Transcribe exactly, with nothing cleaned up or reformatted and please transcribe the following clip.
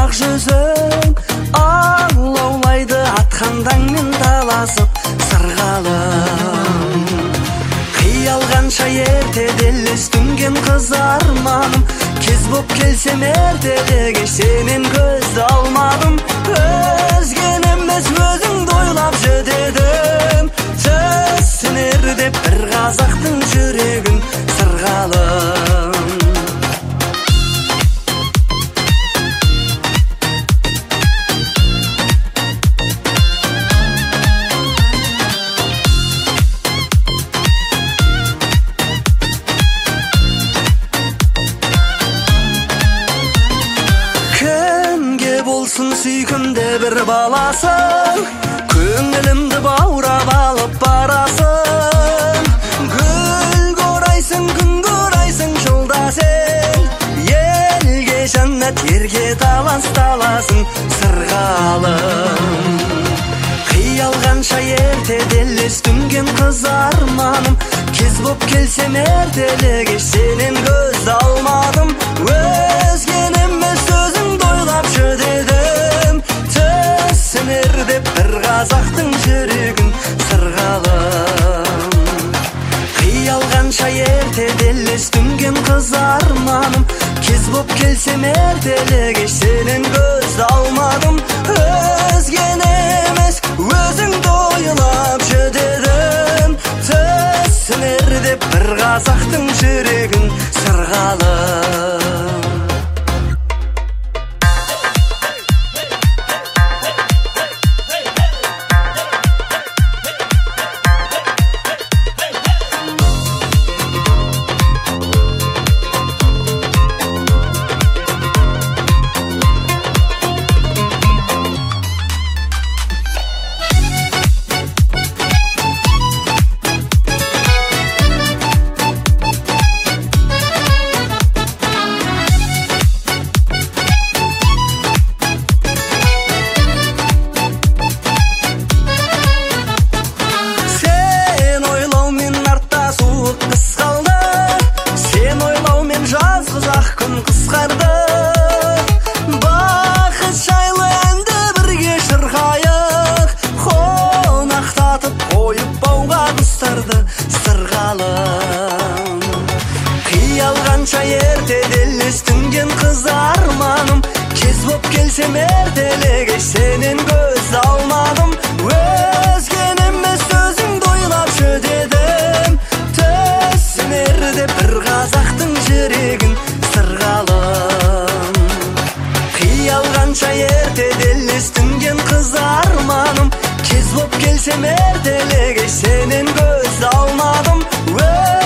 ақ жүзің алаулайды атқандаңмен таласып сырғалым. Қиялғанша ертеделес түнген қыз арманым, кез боп келсем ертедегі сенен көзді алмадым. Өзген емес өзіңді ойлап жүдедім, түсінер деп бір қазақтың жүрегін сырғалым. Сүйкімде бір баласың, көңілімді баурап алып барасың. Гүл көрайсың, күн көрайсың жолда сен, елге жәннат ерге талас таласың сырғалым. Қиялғанша ертеделес түнген қыз арманым, кез боп келсем ертеліге сенен көз алмадым. Өзген емес өзіңді ойлап жүдедім, түсінер деп бір қазақтың жүрегін сырғалым. Қиялғанша ертеделес түнген қыз арманым, кез боп келсем ертеліге сенен көз алмадым. Өзген емес өзіңді ойлап жүдедім, түсінер деп бір қазақтың жүрегін сырғалым. Қиялғанша ертеделес түнген қыз арманым, кез боп келсем ертеліге сенен көз алмадым. Өзген емес өзіңді ойлап жүдедім, түсінер деп бір қазақтың жүрегін сырғалым. Қиялғанша ертеделес түнген қыз арманым, кез боп келсем ертеліге сенен көз алмадым.